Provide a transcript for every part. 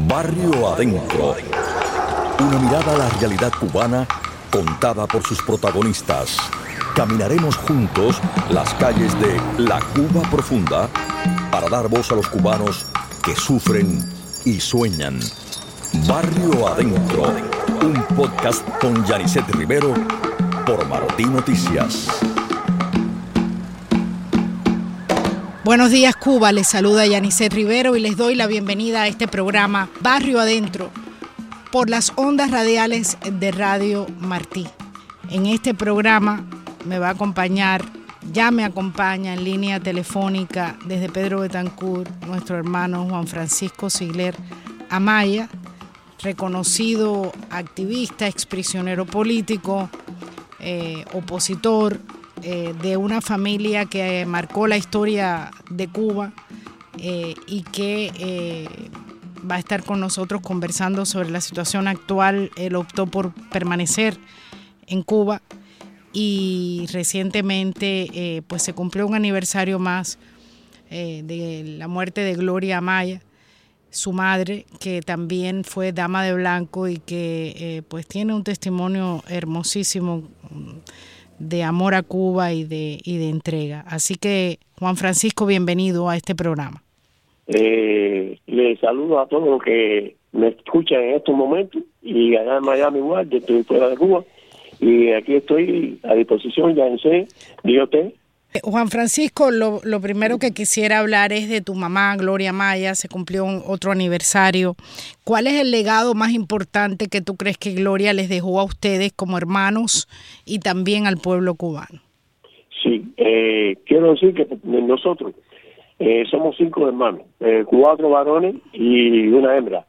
Barrio Adentro. Una mirada a la realidad cubana contada por sus protagonistas. Caminaremos juntos las calles de la Cuba profunda para dar voz a los cubanos que sufren y sueñan. Barrio Adentro, un podcast con Yanisset Rivero por Martí Noticias. Buenos días, Cuba. Les saluda Yanisset Rivero y les doy la bienvenida a este programa Barrio Adentro por las ondas radiales de Radio Martí. En este programa me va a acompañar, ya me acompaña en línea telefónica desde Pedro Betancourt, nuestro hermano Juan Francisco Sigler Amaya, reconocido activista, exprisionero político, opositor, de una familia que marcó la historia de Cuba y que va a estar con nosotros conversando sobre la situación actual. Él optó por permanecer en Cuba y recientemente pues se cumplió un aniversario más de la muerte de Gloria Amaya, su madre, que también fue dama de blanco y que pues tiene un testimonio hermosísimo de amor a Cuba y de entrega. Así que, Juan Francisco, bienvenido a este programa. Les saludo a todos los que me escuchan en estos momentos, y allá en Miami igual, yo estoy fuera de Cuba, y aquí estoy a disposición, ya no sé, diga usted. Juan Francisco, lo primero que quisiera hablar es de tu mamá, Gloria Amaya. Se cumplió otro aniversario. ¿Cuál es el legado más importante que tú crees que Gloria les dejó a ustedes como hermanos y también al pueblo cubano? Sí, quiero decir que nosotros somos 5 hermanos, 4 varones y una hembra.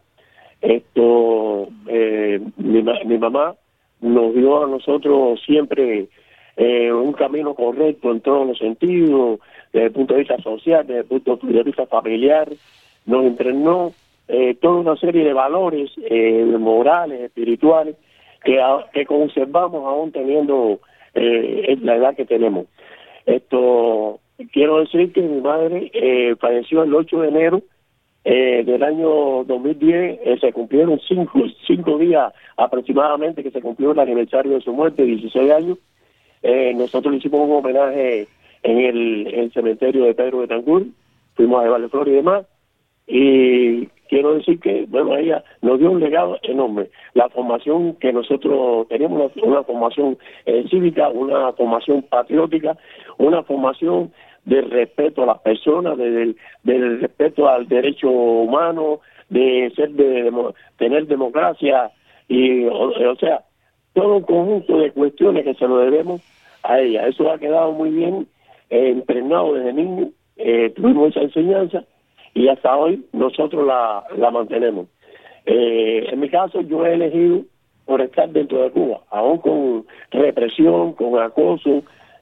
Mi mamá nos dio a nosotros siempre un camino correcto en todos los sentidos, desde el punto de vista social, desde el punto de vista familiar. Nos entrenó toda una serie de valores morales, espirituales, que conservamos aún teniendo la edad que tenemos. Quiero decir que mi madre falleció el 8 de enero del año 2010. Se cumplieron 5 días aproximadamente que se cumplió el aniversario de su muerte, 16 años. Nosotros le hicimos un homenaje en el cementerio de Pedro Betancourt, fuimos a llevarle flores y demás, y quiero decir que, bueno, ella nos dio un legado enorme. La formación que nosotros teníamos, una formación cívica, una formación patriótica, una formación de respeto a las personas, del respeto al derecho humano, de tener democracia, y o sea, todo un conjunto de cuestiones que se lo debemos a ella. Eso ha quedado muy bien entrenado desde niño. Tuvimos esa enseñanza y hasta hoy nosotros la mantenemos. En mi caso, yo he elegido por estar dentro de Cuba, aún con represión, con acoso,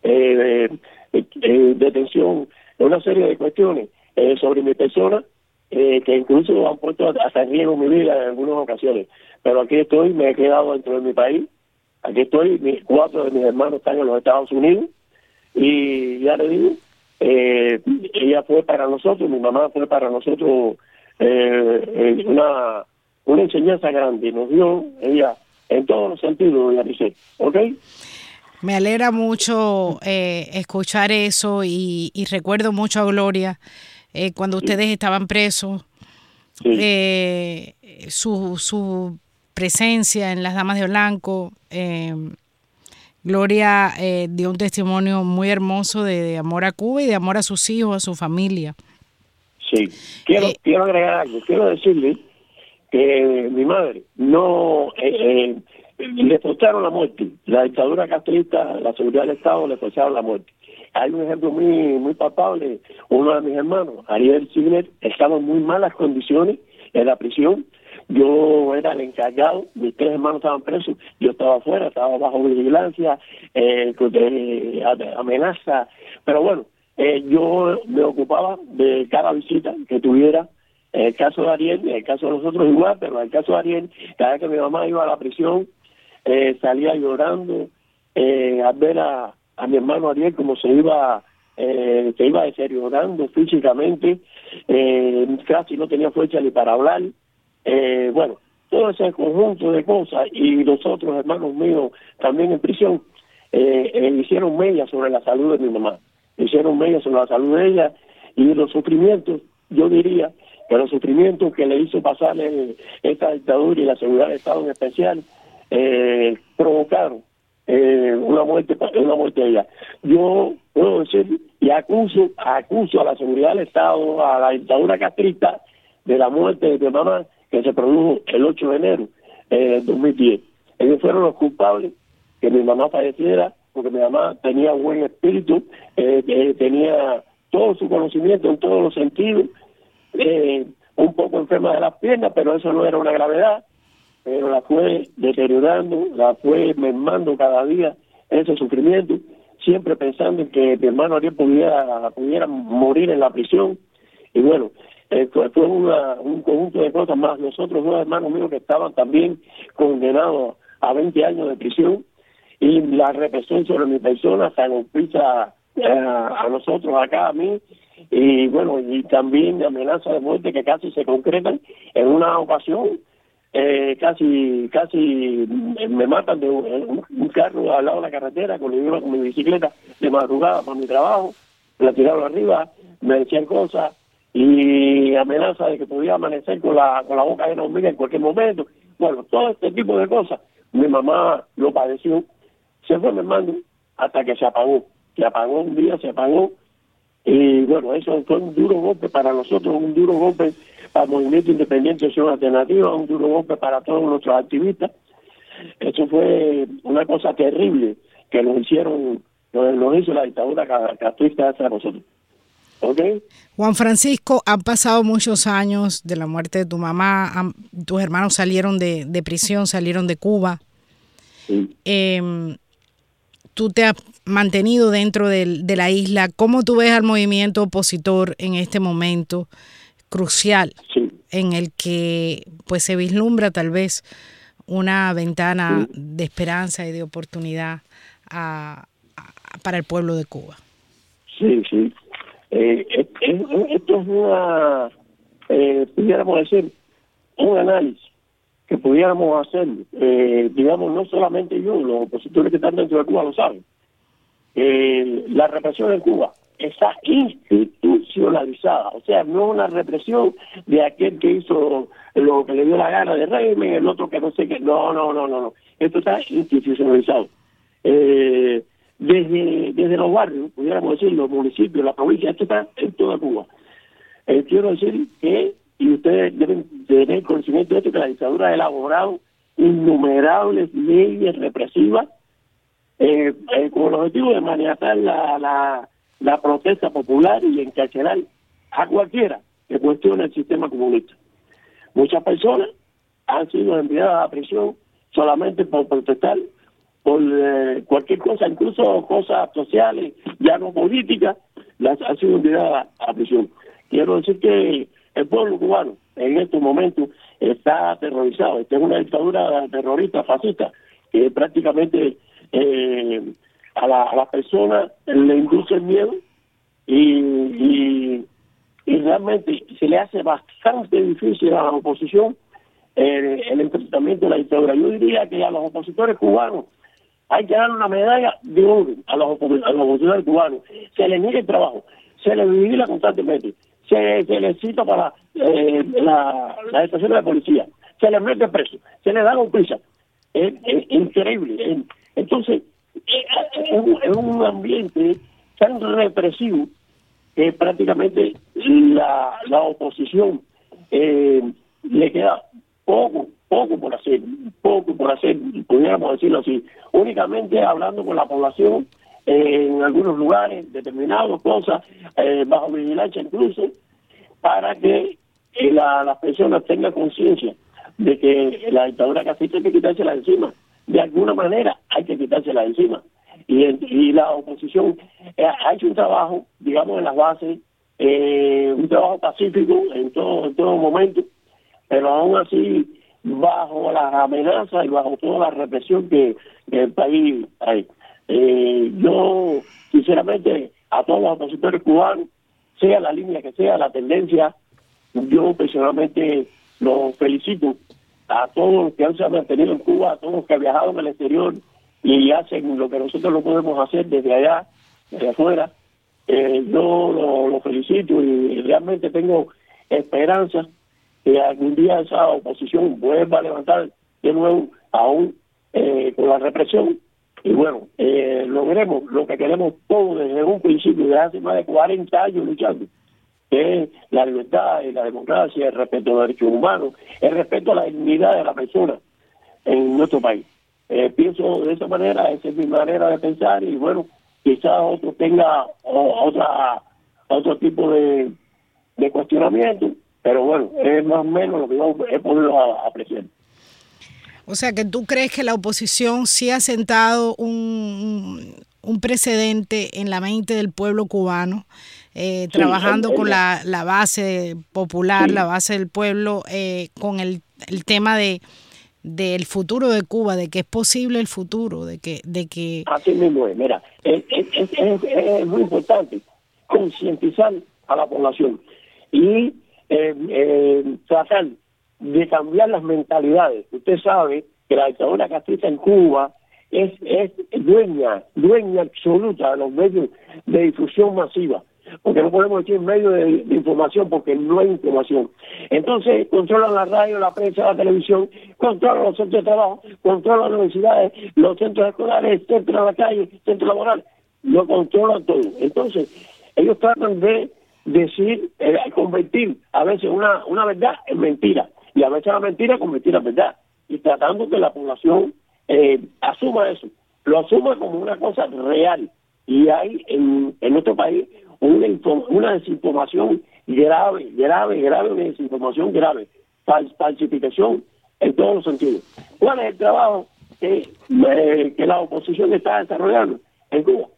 detención, una serie de cuestiones sobre mi persona, que incluso han puesto hasta en riesgo mi vida en algunas ocasiones. Pero aquí estoy, me he quedado dentro de mi país. Aquí estoy, 4 de mis hermanos están en los Estados Unidos, y ya le digo, ella fue para nosotros, mi mamá fue para nosotros una enseñanza grande. Nos dio ella en todos los sentidos, ya dice, ¿ok? Me alegra mucho escuchar eso y recuerdo mucho a Gloria cuando ustedes estaban presos. Sí. Su presencia en las Damas de Blanco. Gloria dio un testimonio muy hermoso de amor a Cuba y de amor a sus hijos, a su familia. Sí, quiero agregar algo. Quiero decirle que mi madre no le forzaron la muerte. La dictadura castrista, la seguridad del Estado le forzaron la muerte. Hay un ejemplo muy palpable. Uno de mis hermanos, Ariel Sigler, estaba en muy malas condiciones en la prisión. Yo era el encargado, mis 3 hermanos estaban presos, yo estaba afuera, estaba bajo vigilancia, amenaza, pero bueno, yo me ocupaba de cada visita que tuviera. En el caso de Ariel, en el caso de nosotros igual, pero en el caso de Ariel, cada vez que mi mamá iba a la prisión, salía llorando al ver a mi hermano Ariel como se iba deteriorando físicamente, casi no tenía fuerza ni para hablar. Bueno, todo ese conjunto de cosas, y los otros hermanos míos también en prisión, hicieron mella sobre la salud de mi mamá, hicieron mella sobre la salud de ella, y los sufrimientos, yo diría que los sufrimientos que le hizo pasar esta dictadura y la seguridad del Estado en especial, provocaron una muerte de ella. Yo puedo decir y acuso a la seguridad del Estado, a la dictadura castrista, de la muerte de mi mamá, que se produjo el 8 de enero de 2010. Ellos fueron los culpables que mi mamá falleciera, porque mi mamá tenía buen espíritu, tenía todo su conocimiento en todos los sentidos, un poco enferma de las piernas, pero eso no era una gravedad, pero la fue deteriorando, la fue mermando cada día ese sufrimiento, siempre pensando en que mi hermano Ariel pudiera morir en la prisión. Y bueno, fue un conjunto de cosas más. Los otros dos hermanos míos que estaban también condenados a 20 años de prisión, y la represión sobre mi persona se golpiza a nosotros acá, a mí, y bueno, y también amenazas de muerte que casi se concretan. En una ocasión casi me matan de un carro al lado de la carretera, cuando yo iba con mi bicicleta de madrugada para mi trabajo, me la tiraron arriba, me decían cosas y amenaza de que podía amanecer con la boca llena de hormigas en cualquier momento. Bueno, todo este tipo de cosas mi mamá lo padeció, se fue mermando hasta que se apagó un día, se apagó. Y bueno, eso fue un duro golpe para nosotros, un duro golpe para el Movimiento Independiente de Acción Alternativa, un duro golpe para todos nuestros activistas. Eso fue una cosa terrible que nos hizo la dictadura castrista hacia nosotros. ¿Okay? Juan Francisco, han pasado muchos años de la muerte de tu mamá, tus hermanos salieron de prisión, salieron de Cuba. Sí. Tú te has mantenido dentro de la isla. ¿Cómo tú ves al movimiento opositor en este momento crucial, sí, en el que pues se vislumbra tal vez una ventana de esperanza y de oportunidad para el pueblo de Cuba? Sí. Esto es una, pudiéramos decir, un análisis que pudiéramos hacer, digamos, no solamente yo, los opositores que están dentro de Cuba lo saben. La represión en Cuba está institucionalizada, o sea, no una represión de aquel que hizo lo que le dio la gana de régimen, el otro que no sé qué, no, esto está institucionalizado. Desde los barrios, pudiéramos decir, los municipios, la provincia, esto está en toda Cuba. Quiero decir que, y ustedes deben tener conocimiento de esto, que la dictadura ha elaborado innumerables leyes represivas con el objetivo de maniatar la protesta popular y encarcelar a cualquiera que cuestione el sistema comunista. Muchas personas han sido enviadas a prisión solamente por protestar por cualquier cosa, incluso cosas sociales, ya no políticas, las han sido enviadas a prisión. Quiero decir que el pueblo cubano en estos momentos está aterrorizado. Esta es una dictadura terrorista, fascista, que prácticamente a las personas le induce el miedo y realmente se le hace bastante difícil a la oposición el enfrentamiento de la dictadura. Yo diría que a los opositores cubanos hay que darle una medalla de oro a los opositores cubanos. Se les niega el trabajo, se les vigila constantemente, se les cita para las estaciones de policía, se les mete preso, se les da golpiza. Es increíble. Entonces, es un ambiente tan represivo que prácticamente la oposición le queda poco por hacer, pudiéramos decirlo así, únicamente hablando con la población en algunos lugares determinados, cosas bajo vigilancia incluso, para que las personas tengan conciencia de que la dictadura castrista hay que quitársela de encima. De alguna manera hay que quitársela de encima. Y la oposición ha hecho un trabajo, digamos, en las bases, un trabajo pacífico en todo momento, pero aún así bajo las amenazas y bajo toda la represión que el país hay. Yo, sinceramente, a todos los opositores cubanos, sea la línea que sea, la tendencia, yo personalmente los felicito a todos los que se han mantenido en Cuba, a todos los que han viajado en el exterior y hacen lo que nosotros no podemos hacer desde allá, desde afuera. Yo lo felicito y realmente tengo esperanza que algún día esa oposición vuelva a levantar de nuevo, aún con la represión. Y bueno, logremos lo que queremos todos desde un principio, desde hace más de 40 años luchando, que es la libertad y la democracia, el respeto a los derechos humanos, el respeto a la dignidad de la persona en nuestro país. Pienso de esa manera, esa es mi manera de pensar, y bueno, quizás otro tenga otro tipo de cuestionamiento, pero bueno, es más o menos lo que yo he podido apreciar. O sea, que tú crees que la oposición sí ha sentado un precedente en la mente del pueblo cubano, trabajando con la base popular, la base del pueblo, con el tema del futuro de Cuba, de que es posible el futuro, de que Así mismo es. Mira, es muy importante concientizar a la población y tratar de cambiar las mentalidades. Usted sabe que la dictadura castrista en Cuba es dueña absoluta de los medios de difusión masiva, porque no podemos decir medios de información porque no hay información. Entonces controlan la radio, la prensa, la televisión, controlan los centros de trabajo, controlan las universidades, los centros escolares, el centro de la calle, el centro laboral, lo controlan todo. Entonces ellos tratan de decir, convertir a veces una verdad en mentira, y a veces la mentira convertir en verdad, y tratando que la población asuma eso, lo asuma como una cosa real. Y hay en nuestro país una desinformación grave, una desinformación grave, falsificación en todos los sentidos. ¿Cuál es el trabajo que la oposición está desarrollando en Cuba?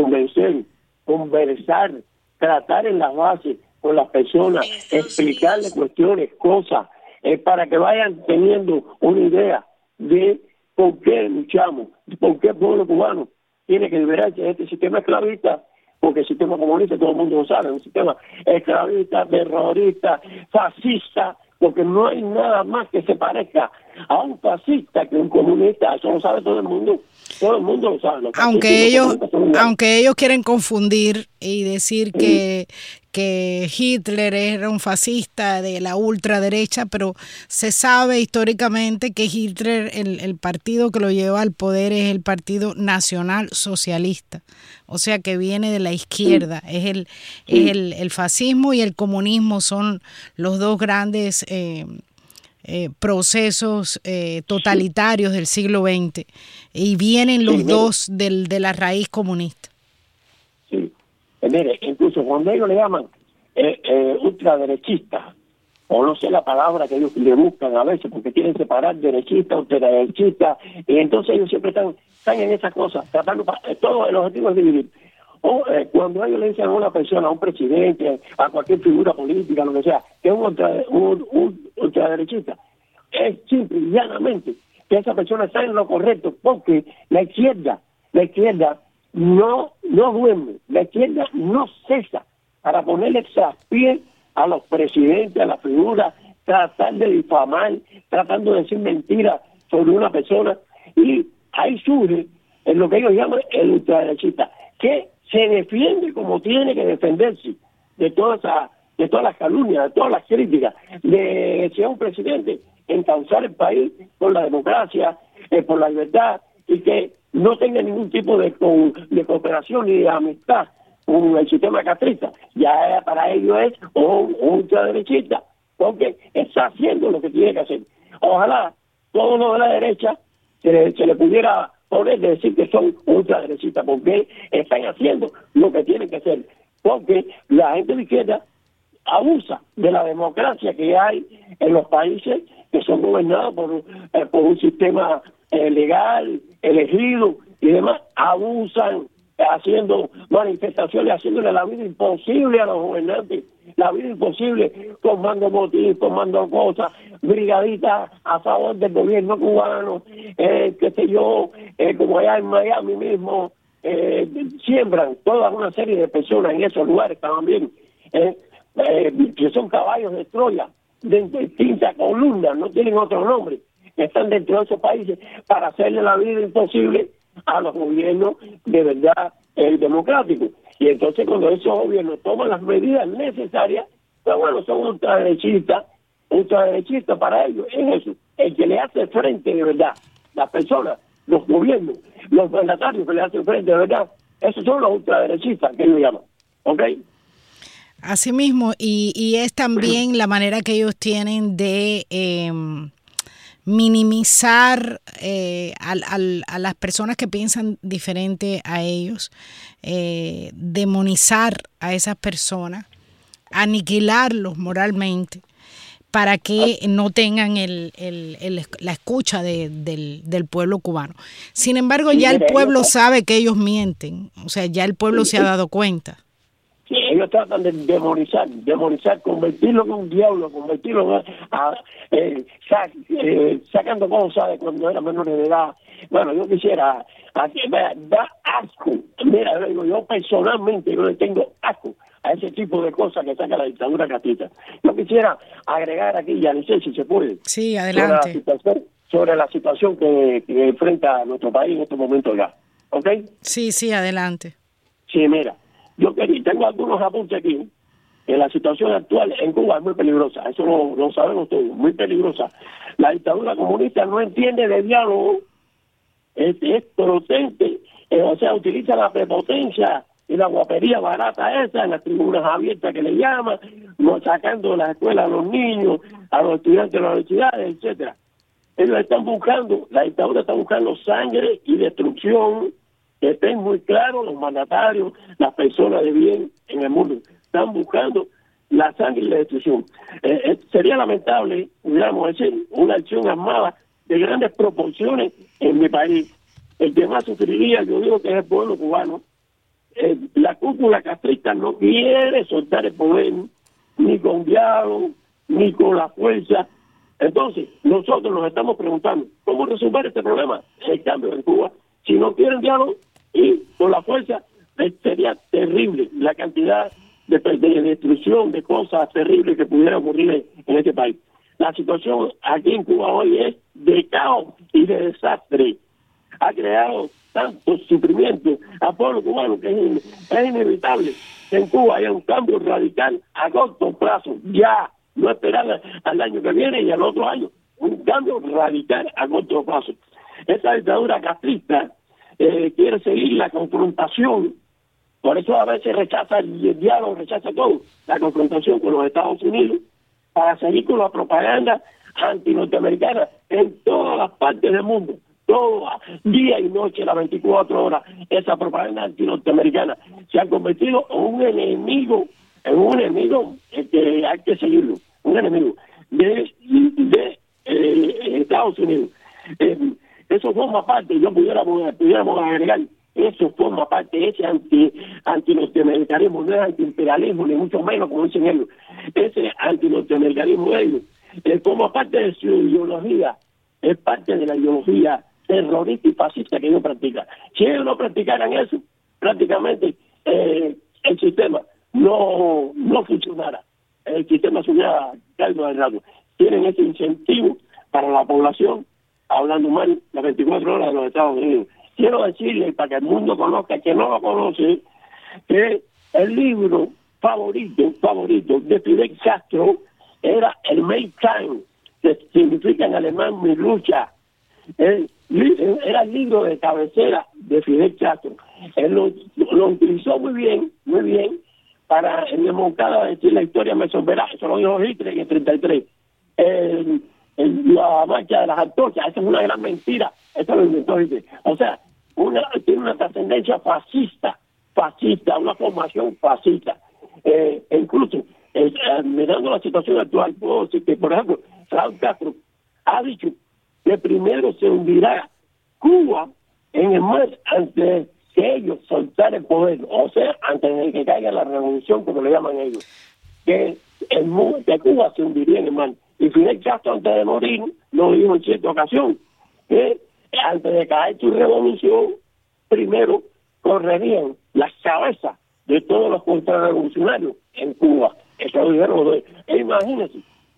Conversar, tratar en las bases con las personas, explicarles cuestiones, cosas, para que vayan teniendo una idea de por qué luchamos, por qué el pueblo cubano tiene que liberarse de este sistema esclavista, porque el sistema comunista, todo el mundo lo sabe, es un sistema esclavista, terrorista, fascista, porque no hay nada más que se parezca a un fascista que un comunista. Eso lo sabe todo el mundo lo sabe. Aunque ellos quieren confundir y decir que Hitler era un fascista de la ultraderecha, pero se sabe históricamente que Hitler, el partido que lo lleva al poder es el Partido Nacional Socialista, o sea que viene de la izquierda. Es el fascismo y el comunismo son los dos grandes procesos totalitarios del siglo XX, y vienen los dos de la raíz comunista. Sí. Mire, incluso cuando ellos le llaman ultraderechistas, o no sé la palabra que ellos le buscan a veces, porque quieren separar derechista, ultraderechista, y entonces ellos siempre están en esas cosas, tratando, todo el objetivo es dividir. O cuando ellos le dicen a una persona, a un presidente, a cualquier figura política, lo que sea, que es un ultraderechista, es simple y llanamente que esa persona está en lo correcto, porque la izquierda no duerme, la izquierda no cesa para ponerle traspié a los presidentes, a las figuras, tratar de difamar, tratando de decir mentiras sobre una persona, y ahí surge en lo que ellos llaman el ultraderechista, que se defiende como tiene que defenderse de todas las calumnias, de todas las críticas, de si es un presidente, encauzar el país por la democracia, por la libertad, y que no tenga ningún tipo de cooperación ni de amistad con el sistema castrista. Ya para ellos es un ultraderechista, porque está haciendo lo que tiene que hacer. Ojalá todos los de la derecha se le pudiera poner de decir que son ultraderechistas, porque están haciendo lo que tienen que hacer, porque la gente de izquierda abusa de la democracia que hay en los países que son gobernados por un sistema legal, elegido y demás. Abusan haciendo manifestaciones, haciéndole la vida imposible a los gobernantes, la vida imposible, formando motín, formando cosas, brigaditas a favor del gobierno cubano, qué sé yo, como allá en Miami mismo, siembran toda una serie de personas en esos lugares también, que son caballos de Troya de distintas columnas, no tienen otro nombre, que están dentro de esos países para hacerle la vida imposible a los gobiernos de verdad democráticos. Y entonces cuando esos gobiernos toman las medidas necesarias, pues bueno, son ultraderechistas para ellos. Es eso, el que le hace frente de verdad, las personas, los gobiernos, los mandatarios que le hacen frente de verdad, esos son los ultraderechistas que ellos llaman, ¿ok? Así mismo, y es también la manera que ellos tienen de minimizar a las personas que piensan diferente a ellos, demonizar a esas personas, aniquilarlos moralmente, para que no tengan la escucha del pueblo cubano. Sin embargo, ya el pueblo sabe que ellos mienten, o sea, ya el pueblo se ha dado cuenta. Sí, ellos tratan de demonizar, convertirlo en un diablo, convertirlo sacando cosas de cuando era menor de edad. Bueno, yo quisiera, da asco. Mira, yo personalmente yo le tengo asco a ese tipo de cosas que saca la dictadura castrista. Yo quisiera agregar aquí, ya no sé si se puede. Sí, adelante. Sobre la situación que enfrenta nuestro país en estos momentos ya. ¿Ok? Sí, adelante. Sí, mira. Yo tengo algunos apuntes aquí, que la situación actual en Cuba es muy peligrosa, eso lo sabemos todos, muy peligrosa. La dictadura comunista no entiende de diálogo, es potente, o sea, utiliza la prepotencia y la guapería barata esa en las tribunas abiertas que le llaman, sacando de las escuelas a los niños, a los estudiantes de las universidades, etcétera. Ellos están buscando, la dictadura está buscando sangre y destrucción. Que estén muy claros los mandatarios, las personas de bien en el mundo. Están buscando la sangre y la destrucción. Sería lamentable, pudiéramos decir, una acción armada de grandes proporciones en mi país. El que más sufriría, yo digo que es el pueblo cubano. La cúpula castrista no quiere soltar el poder, ni con diálogo, ni con la fuerza. Entonces, nosotros nos estamos preguntando, ¿cómo resolver este problema? El cambio en Cuba. Si no quieren diálogo y con la fuerza, sería terrible la cantidad de destrucción, de cosas terribles que pudieran ocurrir en este país. La situación aquí en Cuba hoy es de caos y de desastre. Ha creado tanto sufrimiento al pueblo cubano que es inevitable que en Cuba haya un cambio radical a corto plazo, ya, no esperar al año que viene y al otro año, un cambio radical a corto plazo. Esa dictadura castrista quiere seguir la confrontación, por eso a veces rechaza el diálogo, rechaza todo, la confrontación con los Estados Unidos, para seguir con la propaganda anti-norteamericana en todas las partes del mundo, todo, día y noche, las 24 horas, esa propaganda anti-norteamericana se ha convertido en un enemigo que hay que seguirlo, un enemigo de Estados Unidos. Eso forma parte, yo pudiéramos agregar, eso forma parte, ese antinorteamericanismo, no es antiimperialismo, ni mucho menos, como dicen ellos, ese antinorteamericanismo de ellos, forma parte de su ideología, es parte de la ideología terrorista y fascista que ellos practican. Si ellos no practicaran eso, prácticamente el sistema no funcionara, el sistema se hubiera caído al rato. Tienen ese incentivo para la población, hablando mal las 24 horas de los Estados Unidos. Quiero decirle, para que el mundo conozca, que no lo conoce, que el libro favorito de Fidel Castro era el Mein Kampf, que significa en alemán mi lucha. Era el libro de cabecera de Fidel Castro. Él lo utilizó muy bien, para en democracia decir la historia me sobera. Eso lo dijo Hitler en el 33. La marcha de las antorchas, esa es una gran mentira, eso lo inventó Hitler. O sea, tiene una trascendencia fascista, una formación fascista. Incluso, mirando la situación actual, puedo decir que, por ejemplo, Raúl Castro ha dicho que primero se hundirá Cuba en el mar antes que ellos soltar el poder, o sea, antes de que caiga la revolución, como le llaman ellos, que Cuba se hundiría en el mar. Y Fidel Castro, antes de morir, lo dijo en cierta ocasión, que antes de caer su revolución, primero correrían las cabezas de todos los contrarrevolucionarios en Cuba. Eso lo dijeron. Imagínense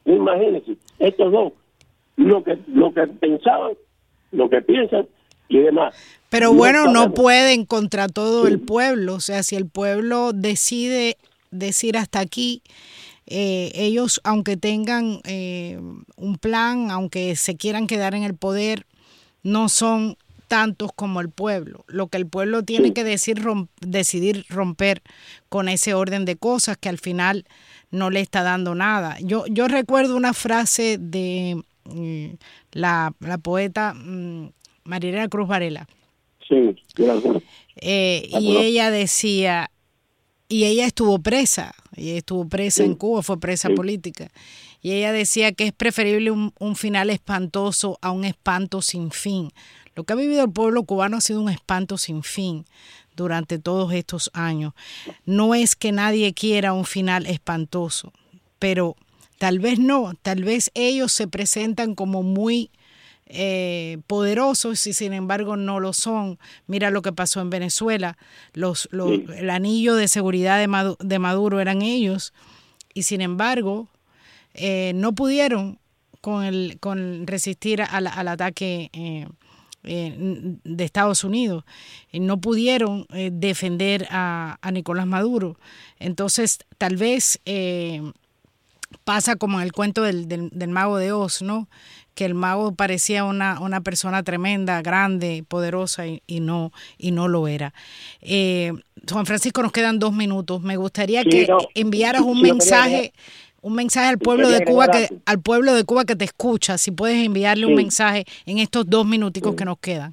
Imagínense, estos dos, lo que pensaban, lo que piensan y demás. Pero bueno, no pueden contra todo el pueblo. O sea, si el pueblo decide decir hasta aquí, ellos, aunque tengan un plan, aunque se quieran quedar en el poder, no son tantos como el pueblo. Lo que el pueblo tiene que decidir romper con ese orden de cosas que al final no le está dando nada. Yo recuerdo una frase de la poeta Mariela Cruz Varela. Sí, claro. Y ella decía, y ella estuvo presa en Cuba, fue presa política, y ella decía que es preferible un final espantoso a un espanto sin fin. Lo que ha vivido el pueblo cubano ha sido un espanto sin fin durante todos estos años. No es que nadie quiera un final espantoso, pero tal vez ellos se presentan como muy poderosos y sin embargo no lo son. Mira lo que pasó en Venezuela, el anillo de seguridad de Maduro eran ellos, y sin embargo no pudieron con resistir al ataque de Estados Unidos, no pudieron defender a Nicolás Maduro. Entonces tal vez pasa como en el cuento del mago de Oz, ¿no? Que el mago parecía una persona tremenda, grande, poderosa y no lo era. Juan Francisco, nos quedan 2 minutos. Me gustaría que enviaras un mensaje al pueblo de Cuba que te escucha. Si puedes enviarle un mensaje en estos 2 minuticos que nos quedan.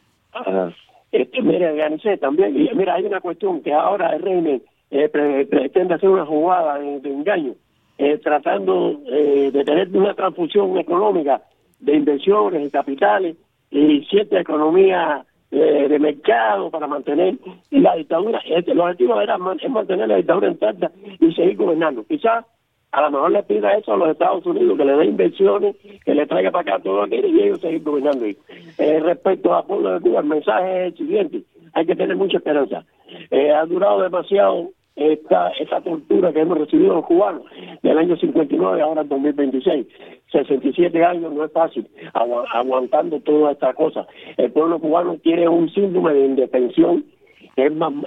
Mira, Ganice, también, mira, hay una cuestión que ahora el régimen pretende hacer una jugada de engaño, tratando de tener una transfusión económica de inversiones y capitales y cierta economía de mercado para mantener la dictadura. El objetivo es mantener la dictadura intacta y seguir gobernando. Quizás a lo mejor le pida eso a los Estados Unidos, que le dé inversiones, que le traiga para acá todo aquello y ellos seguir gobernando. Respecto al pueblo de Cuba, el mensaje es el siguiente: hay que tener mucha esperanza. Ha durado demasiado esta tortura que hemos recibido los cubanos del año 59 ahora el 2026. 67 años no es fácil aguantando toda esta cosa. El pueblo cubano tiene un síndrome de indefensión que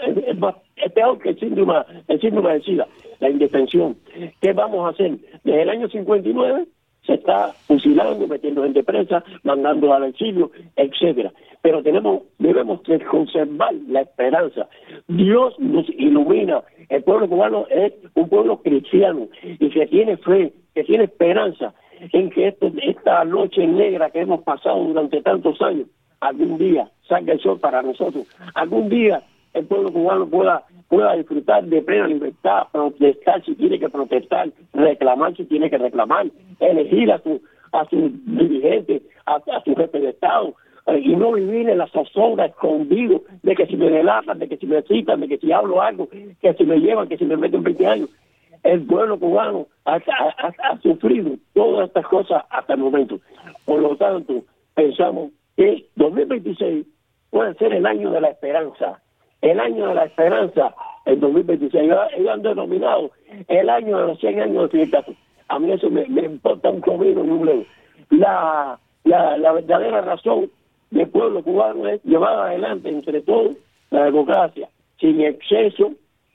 es peor que el síndrome de SIDA, la indefensión. ¿Qué vamos a hacer? Desde el año 59 se está fusilando, metiendo gente presa, mandando al exilio, etcétera. Pero debemos conservar la esperanza. Dios nos ilumina. El pueblo cubano es un pueblo cristiano y que tiene fe, que tiene esperanza en que esta noche negra que hemos pasado durante tantos años, algún día salga el sol para nosotros. Algún día el pueblo cubano pueda disfrutar de plena libertad, protestar si tiene que protestar, reclamar si tiene que reclamar, elegir a su dirigente, a su jefe de Estado, y no vivir en la zozobra escondido de que si me delatan, de que si me citan, de que si hablo algo, que si me llevan, que si me meten 20 años. El pueblo cubano ha sufrido todas estas cosas hasta el momento. Por lo tanto, pensamos que 2026 puede ser el año de la esperanza. El año de la esperanza, el 2026. Ellos han denominado el año de los 100 años de Fidel Castro. A mí eso me importa un comino y un bledo. La verdadera razón del pueblo cubano es llevar adelante entre todos la democracia, sin exceso,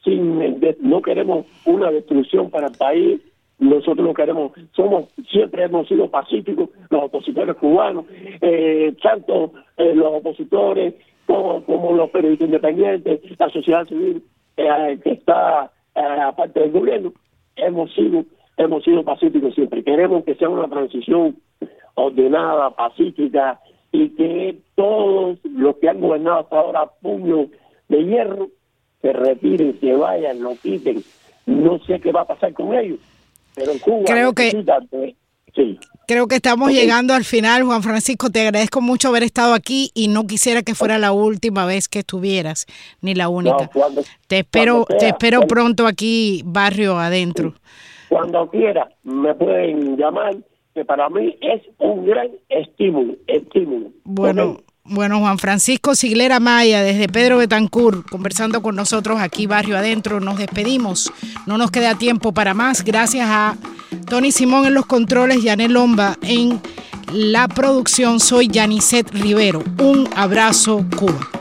no queremos una destrucción para el país. Nosotros no queremos, siempre hemos sido pacíficos, los opositores cubanos, tanto los opositores como los periodistas independientes, la sociedad civil que está aparte del gobierno, hemos sido pacíficos siempre. Queremos que sea una transición ordenada, pacífica, y que todos los que han gobernado hasta ahora a puño de hierro se retiren, se vayan, lo quiten. No sé qué va a pasar con ellos, pero en Cuba creo que estamos llegando al final. Juan Francisco, te agradezco mucho haber estado aquí y no quisiera que fuera la última vez que estuvieras, ni la única. Te espero pronto aquí, barrio adentro. Cuando quiera me pueden llamar, que para mí es un gran estímulo. Bueno, Bueno, Juan Francisco Siglera Maya, desde Pedro Betancourt, conversando con nosotros aquí Barrio Adentro. Nos despedimos, no nos queda tiempo para más. Gracias a Tony Simón en los controles, Yanel Lomba en la producción. Soy Yanisette Rivero. Un abrazo, Cuba.